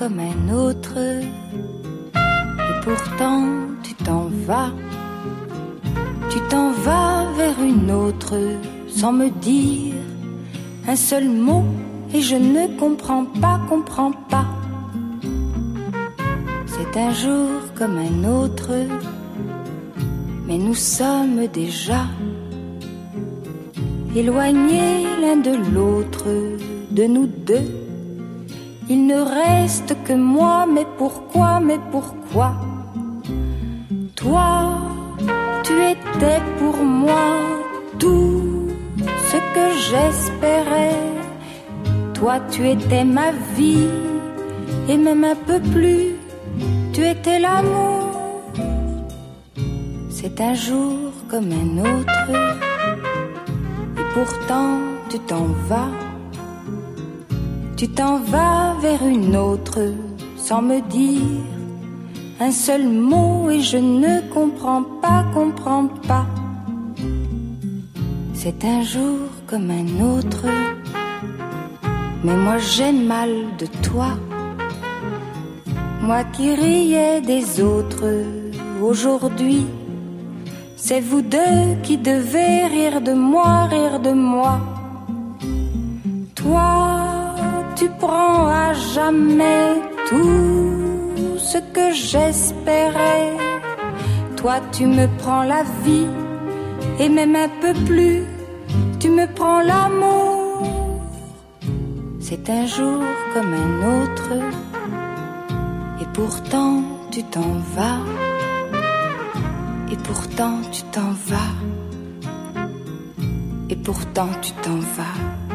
comme un autre, et pourtant tu t'en vas. Tu t'en vas vers une autre sans me dire un seul mot, et je ne comprends pas. C'est un jour comme un autre, mais nous sommes déjà éloignés l'un de l'autre, de nous deux. Il ne reste que moi, mais pourquoi? Toi, tu étais pour moi tout ce que j'espérais. Toi, tu étais ma vie, et même un peu plus, tu étais l'amour. C'est un jour comme un autre, et pourtant tu t'en vas. Tu t'en vas vers une autre sans me dire un seul mot, et je ne comprends pas. C'est un jour comme un autre, mais moi j'ai mal de toi. Moi qui riais des autres, aujourd'hui c'est vous deux qui devez rire de moi. Toi, tu prends à jamais tout ce que j'espérais. Toi, tu me prends la vie, et même un peu plus, tu me prends l'amour. C'est un jour comme un autre, et pourtant tu t'en vas. Et pourtant tu t'en vas. Et pourtant tu t'en vas.